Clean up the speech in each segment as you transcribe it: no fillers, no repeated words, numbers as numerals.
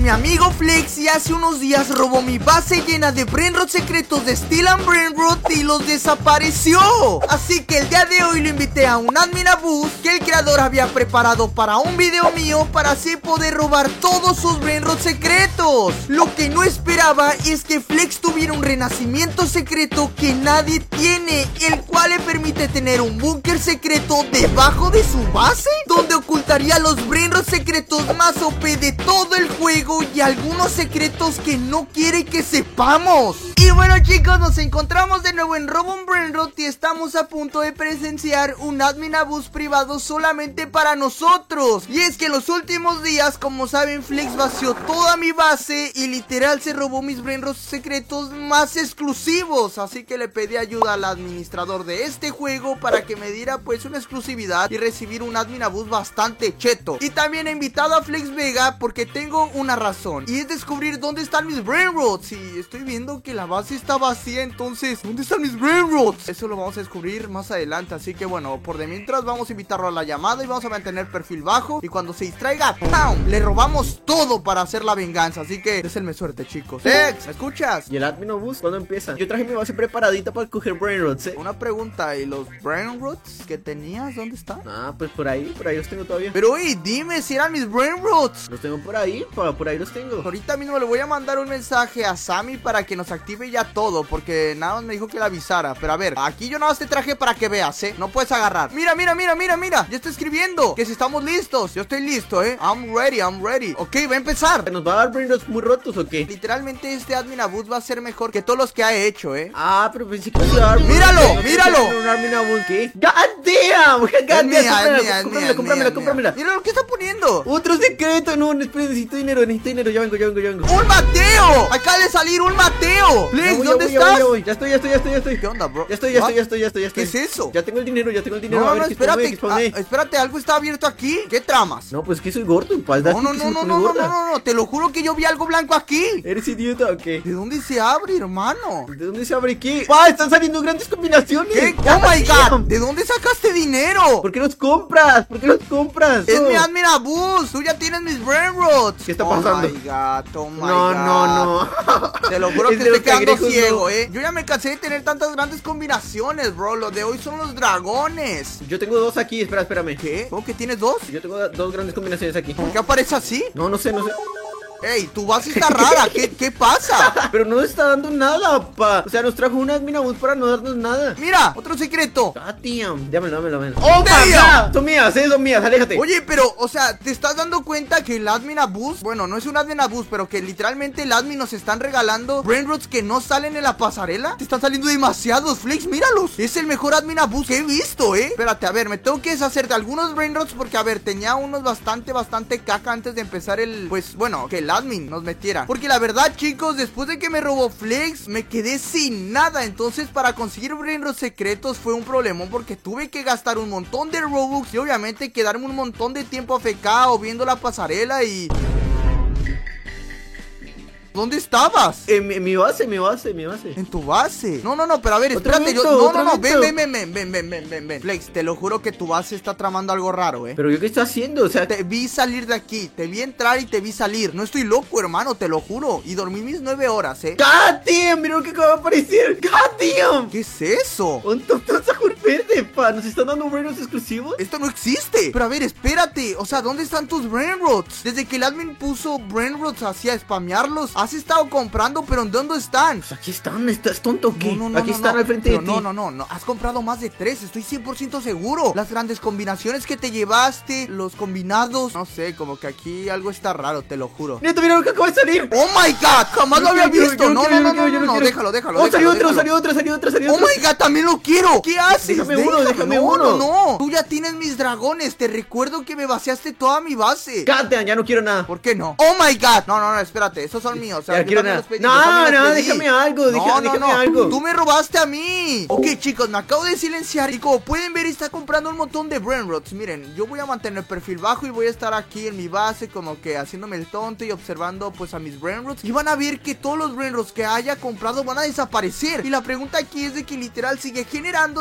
mi amigo Flex y hace unos días robó mi base llena de brainrots secretos de Steel and Brainrot y los desapareció. Así que el día de hoy lo invité a un admin abuse que el creador había preparado para un video mío para así poder robar todos sus brainrots secretos. Lo que no esperaba es que Flex tuviera un renacimiento secreto que nadie tiene, el cual le permite tener un búnker secreto debajo de su base, donde ocultaría los brainrots secretos más OP de todo el juego y algunos secretos que no quiere que sepamos. Y bueno, chicos, nos encontramos de nuevo en Robo un Brainrot y estamos a punto de presenciar un admin abuse privado solamente para nosotros. Y es que en los últimos días, como saben, Flex vació toda mi base y literal se robó mis brainrots secretos más exclusivos. Así que le pedí ayuda al administrador de este juego para que me diera pues una exclusividad y recibir un admin abuse bastante cheto. Y también he invitado a Flex Vega porque tengo una razón, y es descubrir dónde están mis brainrots. Y estoy viendo que la base está vacía, entonces ¿dónde están mis brainrots? Eso lo vamos a descubrir más adelante. Así que bueno, por de mientras vamos a invitarlo a la llamada y vamos a mantener perfil bajo. Y cuando se distraiga, ¡pam!, le robamos todo para hacer la venganza. Así que désenme suerte, chicos. Flex, ¿me escuchas? ¿Y el admin abuse cuándo empieza? Yo traje mi base preparadita para coger brainrots, Una pregunta, ¿y los brainrots que tenías, dónde están? Ah, pues por ahí los tengo todavía. Pero oye, dime si eran mis brainrots. Los tengo por ahí los tengo. Ahorita mismo le voy a mandar un mensaje a Sammy para que nos active ya todo, porque nada más me dijo que le avisara. Pero a ver, aquí yo nada más te traje para que veas, no puedes agarrar. Mira, ya está escribiendo que si estamos listos. Yo estoy listo, I'm ready. Ok, va a empezar. ¿Nos va a dar brainrots muy rotos o qué? Literalmente este admin abuse va a ser mejor que todos los que ha hecho, Ah, pero pensé que iba a dar. ¡Míralo! Un admin abuse, ¿qué? ¡God damn! Cómpramela. Mira lo que está poniendo. Otro secreto. No, espera, necesito dinero. Ya vengo. ¡Un Mateo! Acaba de salir un Mateo. Flex, ¿dónde estás? Ya estoy. ¿Qué onda, bro? Ya estoy. ¿Qué es eso? Ya tengo el dinero. No, espérate. Espérate, algo está abierto aquí. ¿Qué tramas? No, pues que soy gordo, No, te lo juro que yo vi algo blanco aquí. ¿Eres idiota o qué? ¿De dónde se abre, hermano? ¿De dónde se abre qué? ¡Ah! Están saliendo grandes combinaciones. ¿Qué? ¡Oh my god! ¿De dónde sacaste dinero? ¿Por qué los compras? Es mi admin abuse. Tú ya tienes mis brainrots. ¿Qué está pasando? Oh my god. No. Te lo juro que de estoy los quedando cangrejos, ciego, Yo ya me cansé de tener tantas grandes combinaciones, bro. Lo de hoy son los dragones. Yo tengo dos aquí, espérame. ¿Qué? ¿Cómo que tienes dos? Yo tengo dos grandes combinaciones aquí. ¿Por qué aparece así? No sé. Ey, tu base está rara. ¿Qué pasa? Pero no está dando nada, pa. O sea, nos trajo un admin abuse para no darnos nada. Mira, otro secreto. God damn. Dámelo. ¡Oh, my god! Son mías, aléjate. Oye, pero, o sea, ¿te estás dando cuenta que el admin abuse, bueno, no es un admin abuse, pero que literalmente el admin nos están regalando brainrots que no salen en la pasarela? Te están saliendo demasiados, Flex, míralos. Es el mejor admin abuse que he visto, Espérate, a ver, me tengo que deshacer de algunos brainrots porque, a ver, tenía unos bastante caca antes de empezar pues, bueno, que el admin nos metiera. Porque la verdad, chicos, después de que me robó Flex, me quedé sin nada. Entonces, para conseguir brainrots secretos fue un problemón porque tuve que gastar un montón de Robux y obviamente quedarme un montón de tiempo AFK o viendo la pasarela y... ¿Dónde estabas? En mi base. ¿En tu base? No, pero a ver, espérate. Ven. Flex, te lo juro que tu base está tramando algo raro, ¿Pero yo qué estoy haciendo? O sea, te vi salir de aquí, te vi entrar y te vi salir. No estoy loco, hermano, te lo juro. Y dormí mis 9 horas, God damn, mira lo que acaba de aparecer. God damn. ¿Qué es eso? Un Sajur verde, pa. ¿Nos están dando brainrots exclusivos? Esto no existe. Pero a ver, espérate. O sea, ¿dónde están tus brainrots? Desde que el admin puso brainrots así a spamearlos, has estado comprando, pero ¿en dónde están? Pues aquí están, ¿estás tonto o qué? No, aquí están al frente de ti. No, has comprado más de 3, estoy 100% seguro. Las grandes combinaciones que te llevaste, los combinados, no sé, como que aquí algo está raro, te lo juro. Neto, mira lo que acaba de salir. Oh my god, jamás lo había visto. No, déjalo. Oh, salió otro. Oh my god, también lo quiero. ¿Qué haces? Déjame uno. No, tú ya tienes mis dragones. Te recuerdo que me vaciaste toda mi base. Cállate, ya no quiero nada. ¿Por qué no? Oh my god. No, espérate, esos son míos. O sea, quiero nada. No, déjame algo. Déjame algo. Tú me robaste a mí. Ok, chicos, me acabo de silenciar y como pueden ver está comprando un montón de brainrots. Miren, yo voy a mantener el perfil bajo y voy a estar aquí en mi base como que haciéndome el tonto y observando pues a mis brainrots. Y van a ver que todos los brainrots que haya comprado van a desaparecer. Y la pregunta aquí es de que literal sigue generando dinero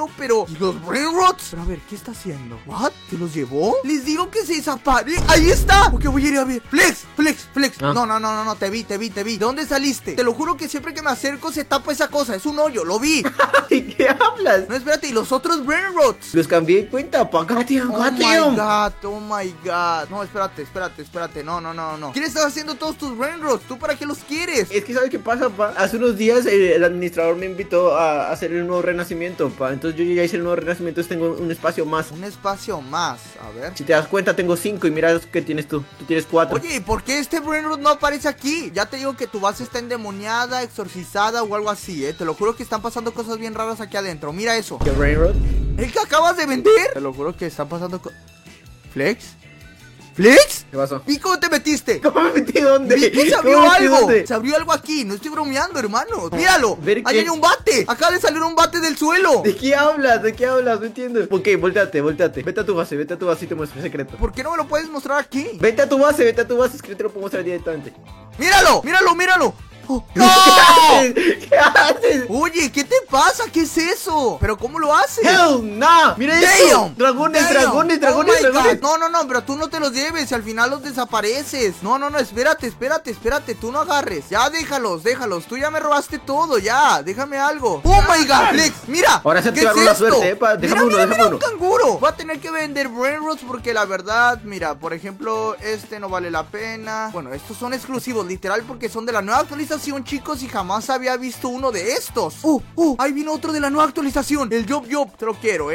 cielo, pero... ¿Y los brainrots? Pero a ver, ¿qué está haciendo? ¿What? ¿Se los llevó? Les digo que se desaparece. ¡Ahí está! Ok, voy a ir a ver. Flex. ¿Ah? No, te vi. ¿De dónde saliste? Te lo juro que siempre que me acerco se tapa esa cosa. Es un hoyo, lo vi. ¿De qué hablas? No, espérate, ¿y los otros brainrots? Los cambié de cuenta, pa' Gatium. Oh my god. No, espérate. No. ¿Quién está haciendo todos tus brainrots? ¿Tú para qué los quieres? Es que ¿sabes qué pasa, pa? Hace unos días el administrador me invitó a hacer el nuevo renacimiento, pa. Entonces yo ya hice el nuevo renacimiento, entonces tengo un espacio más. Un espacio más, a ver. Si te das cuenta, tengo 5 y mira qué tienes tú. Tú tienes 4. Oye, ¿y por qué este brainrot no aparece aquí? Ya te digo que tu base está endemoniada, exorcizada o algo así, Te lo juro que están pasando cosas bien raras aquí adentro. Mira eso. ¿Qué brainrot? ¿El que acabas de vender? Te lo juro que están pasando ¿Flex? ¿Flex? ¿Qué pasó? ¿Y cómo te metiste? ¿Cómo me metí dónde? Vi que se ¿Cómo abrió me metí algo. dónde? Se abrió algo aquí. No estoy bromeando, hermano. Míralo. Ver Ahí qué. hay un bate. Acaba de salir un bate del suelo. ¿De qué hablas? No entiendo. Ok, volteate. Vete a tu base y te muestro el secreto. ¿Por qué no me lo puedes mostrar aquí? Vete a tu base, es que te lo puedo mostrar directamente. ¡Míralo! Oh, ¡no! ¿Qué haces? Oye, ¿qué te pasa? ¿Qué es eso? ¿Pero cómo lo haces? ¡Hell no! ¡Mira eso! ¡Dragones! Oh my God. No, pero tú no te los lleves y al final los desapareces. No, espérate. Tú no agarres. Ya, déjalos. Tú ya me robaste todo, ya. Déjame algo. ¡Oh my God! Flex, mira. Ahora se ¿qué te va es una esto? suerte, déjame Mira, uno. un canguro. Voy a tener que vender brainrots porque la verdad, mira, por ejemplo, este no vale la pena. Bueno, estos son exclusivos, literal, porque son de la nueva actualización, chicos, y jamás había visto uno de estos. Ahí vino otro de la nueva actualización. El Job, te lo quiero,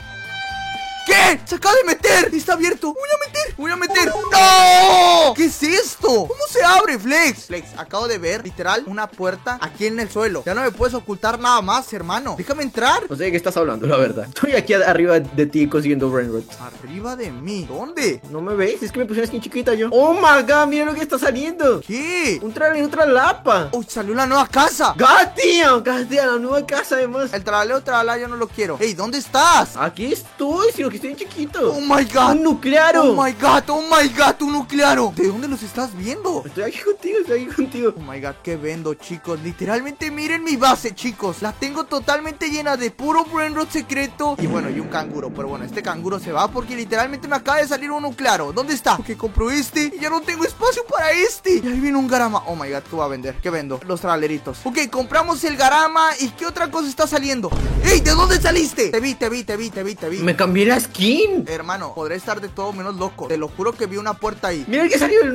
¿Qué? ¡Se acaba de meter! ¡Está abierto! ¡Voy a meter! ¡No! ¿Qué es esto? ¿Cómo se abre, Flex? Acabo de ver, literal, una puerta aquí en el suelo. Ya no me puedes ocultar nada más, hermano. Déjame entrar. No sé de qué estás hablando, la verdad. Estoy aquí arriba de ti consiguiendo brainrots. Arriba de mí. ¿Dónde? ¿No me ves? Es que me puse una skin chiquita yo. ¡Oh my God! Mira lo que está saliendo. ¿Qué? Un lapa. ¡Uy, salió la nueva casa! ¡Goddamn! La nueva casa, además. El tralala yo no lo quiero. ¡Ey, ¿dónde estás? Aquí estoy, sino que estoy en chiquito. ¡Oh my God! ¡Un nuclearo! ¡Oh my God! ¡Un nuclearo! ¿De dónde los estás viendo? Estoy aquí contigo. Oh my God, ¿qué vendo, chicos? Literalmente miren mi base, chicos. La tengo totalmente llena de puro brainrot secreto. Y bueno, y un canguro. Pero bueno, este canguro se va porque literalmente me acaba de salir un nuclearo. ¿Dónde está? Porque compro este y ya no tengo espacio para este. Y ahí viene un garama. Oh my God, ¿qué voy a vender? ¿Qué vendo? Los traleritos. Ok, compramos el garama. ¿Y qué otra cosa está saliendo? ¡Ey! ¿De dónde saliste? Te vi. Me cambié la skin. Hermano, podré estar de todo menos loco. Te lo juro que vi una puerta ahí. Mira que salió el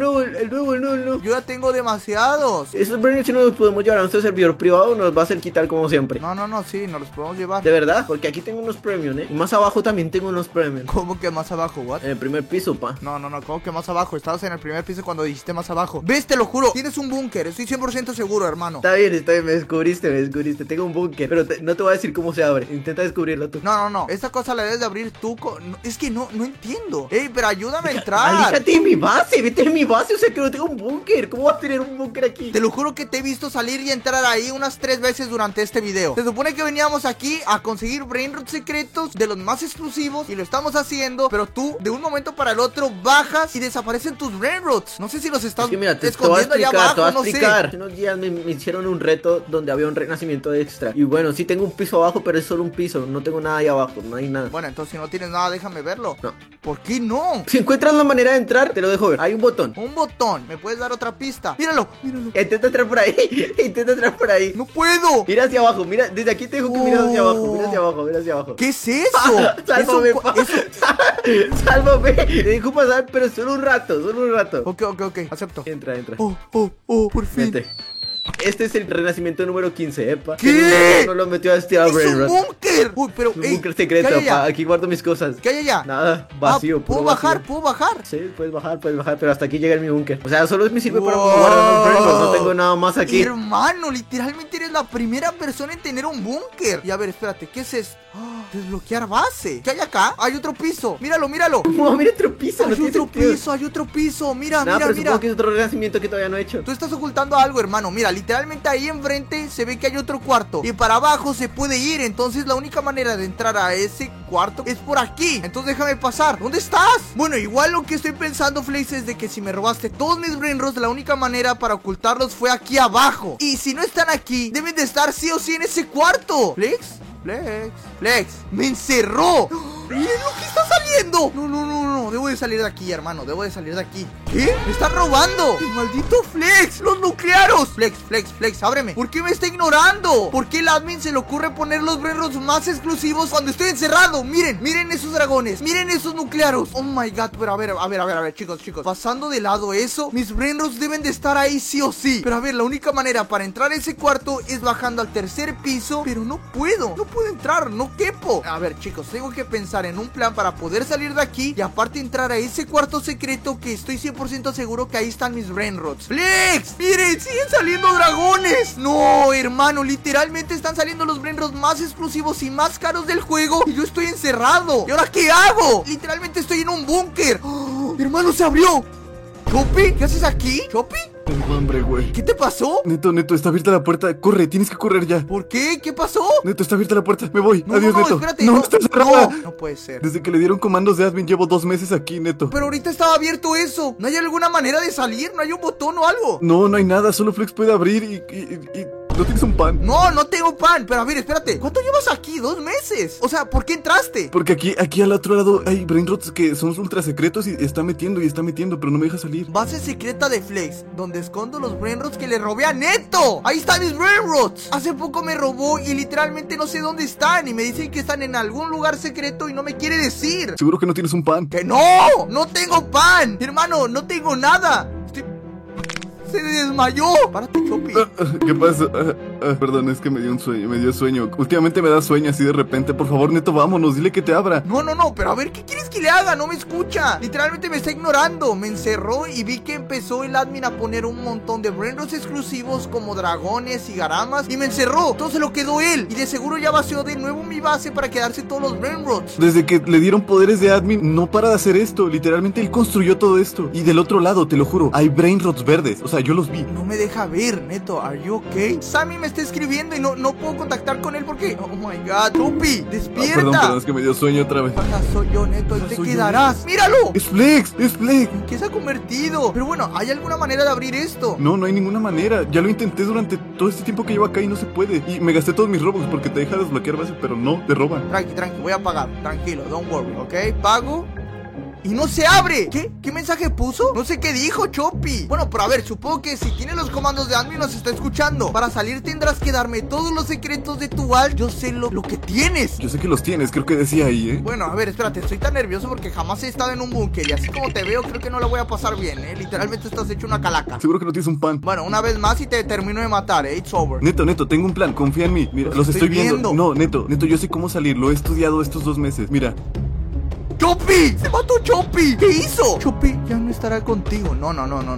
nuevo. Yo ya tengo demasiados. Esos brainrots si no los podemos llevar a nuestro servidor privado, nos va a hacer quitar como siempre. No, sí, nos los podemos llevar. De verdad, porque aquí tengo unos premium, Y más abajo también tengo unos premium. ¿Cómo que más abajo, what? En el primer piso, pa. No, ¿cómo que más abajo? Estabas en el primer piso cuando dijiste más abajo. ¿Ves? Te lo juro, tienes un búnker, estoy 100% seguro, hermano. Está bien, me descubriste. Tengo un búnker, pero no te voy a decir cómo se abre. Intenta descubrirlo tú. No, esta cosa la debes de abrir tú es que no entiendo. Ey, pero ayúdame a entrar. Aléjate de mi base, vete a mi base, o sea que no tengo un búnker. ¿Cómo vas a tener un búnker aquí? Te lo juro que te he visto salir y entrar ahí unas 3 veces durante este video. Se supone que veníamos aquí a conseguir brainrots secretos de los más exclusivos y lo estamos haciendo, pero tú de un momento para el otro bajas y desaparecen tus brainrots. No sé si los estás escondiendo allá abajo, no sé. Hace unos días me hicieron un reto donde había un renacimiento extra. Y bueno, sí tengo un piso abajo, pero es solo un piso. No tengo nada ahí abajo, no hay nada. Bueno, entonces si no tienes nada, déjame verlo. No. ¿Por qué no? Si encuentras la manera de entrar, te lo dejo ver. Hay un botón. Un botón. ¿Me puedes dar otra pista? Míralo. Intenta entrar por ahí. No puedo. Mira hacia abajo, mira. Desde aquí te dejo que miras hacia abajo. Mira hacia abajo. ¿Qué es eso? Sálvame, Sálvame. Te dejo pasar, pero solo un rato. Ok. Acepto. Entra. Por fin. Vete. Este es el renacimiento número 15, epa. ¿Qué? No lo metió a este brainrot. ¡Es un búnker! Uy, pero, un búnker secreto, pa. Aquí guardo mis cosas. ¿Qué hay allá? Nada, vacío. ¿Puedo bajar? Sí, puedes bajar, pero hasta aquí llega mi búnker. O sea, solo me sirve para guardar un brainrot. No tengo nada más aquí. Hermano, literalmente eres la primera persona en tener un búnker. Y a ver, espérate, ¿qué es esto? Desbloquear base. ¿Qué hay acá? Hay otro piso. Míralo. No, mira otro piso. Hay otro piso. Mira. Pero supongo que es otro renacimiento que todavía no he hecho. Tú estás ocultando algo, hermano. Mira, literalmente ahí enfrente se ve que hay otro cuarto. Y para abajo se puede ir. Entonces la única manera de entrar a ese cuarto es por aquí. Entonces déjame pasar. ¿Dónde estás? Bueno, igual lo que estoy pensando, Flex, es de que si me robaste todos mis brainrots, la única manera para ocultarlos fue aquí abajo. Y si no están aquí, deben de estar sí o sí en ese cuarto. ¿Flex? Flex, me encerró. Miren lo que está saliendo. No, debo de salir de aquí, hermano. Debo de salir de aquí. ¿Qué? Me están robando. El maldito Flex, los nuclearos. Flex, ábreme. ¿Por qué me está ignorando? ¿Por qué el admin se le ocurre poner los brainrots más exclusivos cuando estoy encerrado? Miren esos dragones. Miren esos nuclearos. Oh my god, pero a ver, chicos. Pasando de lado eso, mis brainrots deben de estar ahí sí o sí. Pero a ver, la única manera para entrar a ese cuarto es bajando al tercer piso. Pero no puedo entrar, no quepo. A ver, chicos, tengo que pensar en un plan para poder salir de aquí y aparte entrar a ese cuarto secreto que estoy 100% seguro que ahí están mis brainrots. Flex, miren, siguen saliendo dragones. No, hermano, literalmente están saliendo los brainrots más exclusivos y más caros del juego y yo estoy encerrado. ¿Y ahora qué hago? Literalmente estoy en un búnker. ¡Oh, hermano, se abrió! ¿Chopi? ¿Qué haces aquí? ¿Chopi? Tengo hambre, güey. ¿Qué te pasó? Neto, está abierta la puerta. Corre, tienes que correr ya. ¿Por qué? ¿Qué pasó? Neto, está abierta la puerta. Me voy. Adiós, Neto. Espérate. No, está cerrada. No puede ser. Desde que le dieron comandos de admin llevo 2 meses aquí, Neto. Pero ahorita estaba abierto eso. ¿No hay alguna manera de salir? ¿No hay un botón o algo? No hay nada. Solo Flex puede abrir y ¿no tienes un pan? No tengo pan. Pero a ver, espérate. ¿Cuánto llevas aquí? 2 meses. O sea, ¿por qué entraste? Porque aquí al otro lado hay brainrots que son ultra secretos y está metiendo, pero no me deja salir. Base secreta de Flex, donde escondo los brainrots que le robé a Neto. Ahí están mis brainrots. Hace poco me robó y literalmente no sé dónde están. Y me dicen que están en algún lugar secreto y no me quiere decir. ¿Seguro que no tienes un pan? ¡Que no! ¡No tengo pan! Hermano, no tengo nada. ¡Se desmayó! ¡Párate, Chopi! ¿Qué pasa? Perdón, es que me dio sueño. Últimamente me da sueño así de repente. Por favor, Neto, vámonos, dile que te abra. No, pero a ver, ¿qué quieres que le haga? No me escucha. Literalmente me está ignorando. Me encerró y vi que empezó el admin a poner un montón de brainrots exclusivos como dragones y garamas. Y me encerró. Todo se lo quedó él. Y de seguro ya vació de nuevo mi base para quedarse todos los brainrots. Desde que le dieron poderes de admin, no para de hacer esto. Literalmente él construyó todo esto. Y del otro lado, te lo juro, hay brainrots verdes. O sea, yo los vi. No me deja ver, Neto. ¿Are you okay? Sammy me está escribiendo y no puedo contactar con él porque... Oh my god, Chopi, despierta. Perdón, es que me dio sueño otra vez. Ajá, soy yo, Neto, ahí te quedarás. ¡Míralo! ¡Es Flex! ¿En qué se ha convertido? Pero bueno, ¿hay alguna manera de abrir esto? No hay ninguna manera. Ya lo intenté durante todo este tiempo que llevo acá y no se puede. Y me gasté todos mis Robux porque te deja desbloquear base, pero no, te roban. Tranqui, voy a pagar. Tranquilo, don't worry, ¿ok? Pago. ¡Y no se abre! ¿Qué mensaje puso? No sé qué dijo, Chopi. Bueno, pero a ver, supongo que si tiene los comandos de admin nos está escuchando. Para salir tendrás que darme todos los secretos de tu alt. Yo sé lo que tienes. Yo sé que los tienes, creo que decía ahí, ¿eh? Bueno, a ver, espérate, estoy tan nervioso porque jamás he estado en un búnker. Y así como te veo, creo que no la voy a pasar bien, ¿eh? Literalmente estás hecho una calaca. Seguro que no tienes un pan. Bueno, una vez más y te termino de matar, ¿eh? It's over. Neto, tengo un plan, confía en mí. Mira, los estoy viendo. No, Neto, yo sé cómo salir. Lo he estudiado estos 2 meses. Mira. ¡Chopi! ¡Se mató Chopi! ¿Qué hizo? Chopi ya no estará contigo. No.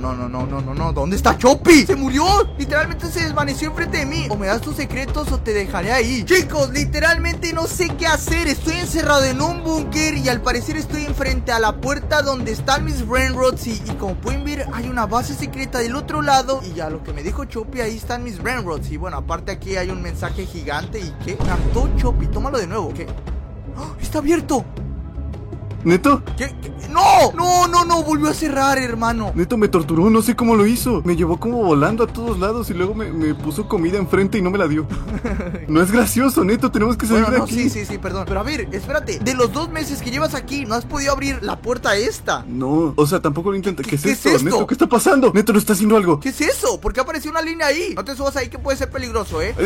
¿Dónde está Chopi? ¡Se murió! Literalmente se desvaneció enfrente de mí. O me das tus secretos o te dejaré ahí. Chicos, literalmente no sé qué hacer. Estoy encerrado en un búnker y al parecer estoy enfrente a la puerta donde están mis brainrots. Y como pueden ver, hay una base secreta del otro lado. Y ya lo que me dijo Chopi, ahí están mis brainrots. Y bueno, aparte aquí hay un mensaje gigante. ¿Y qué? Cantó Chopi. Tómalo de nuevo. ¿Qué? ¡Oh! ¡Está abierto! ¿Neto? ¿Qué? ¡No! Volvió a cerrar, hermano. Neto me torturó, no sé cómo lo hizo. Me llevó como volando a todos lados y luego me puso comida enfrente y no me la dio. No es gracioso, Neto, tenemos que salir de aquí. Sí, perdón. Pero a ver, espérate. De los 2 meses que llevas aquí, ¿no has podido abrir la puerta esta? No, o sea, tampoco lo intenté. ¿Qué es esto? Neto, ¿qué está pasando? Neto, ¿no está haciendo algo? ¿Qué es eso? ¿Por qué apareció una línea ahí? No te subas ahí que puede ser peligroso, ¿eh?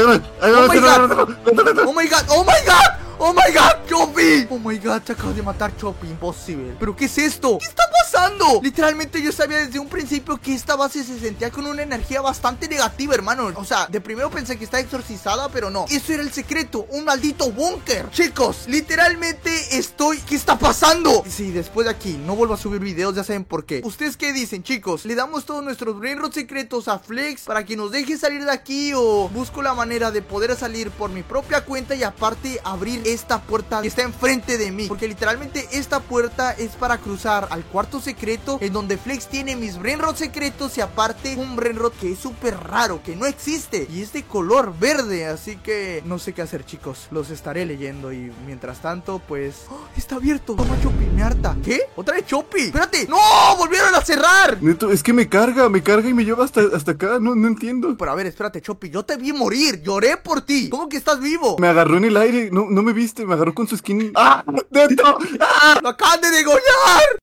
¡Oh my god! ¡Chopi! ¡Oh my god! Te acabo de matar, Chopi. Imposible. ¿Pero qué es esto? ¿Qué está pasando? Literalmente yo sabía desde un principio que esta base se sentía con una energía bastante negativa, hermano. O sea, de primero pensé que estaba exorcizada, pero no. Eso era el secreto. Un maldito búnker. Chicos, literalmente estoy... ¿Qué está pasando? Sí, después de aquí no vuelvo a subir videos, ya saben por qué. ¿Ustedes qué dicen, chicos? ¿Le damos todos nuestros brainrots secretos a Flex para que nos deje salir de aquí o busco la manera de poder salir por mi propia cuenta y aparte abrir esta puerta que está enfrente de mí, porque literalmente esta puerta es para cruzar al cuarto secreto, en donde Flex tiene mis brainrot secretos, y aparte un brainrot que es súper raro, que no existe, y es de color verde. Así que no sé qué hacer, chicos, los estaré leyendo. Y mientras tanto, pues... ¡Oh! Está abierto. Toma, Chopi, me harta. ¿Qué? ¿Otra vez, Chopi? ¡Espérate! ¡No! ¡Volvieron a cerrar! Neto, es que me carga y me lleva hasta acá, no entiendo. Pero a ver, espérate, Chopi, yo te vi morir, lloré por ti. ¿Cómo que estás vivo? Me agarró en el aire, no me viste, me agarró con su skin. ¡Ah! ¡Neto! ¡Ah! ¡Lo acaban de degollar!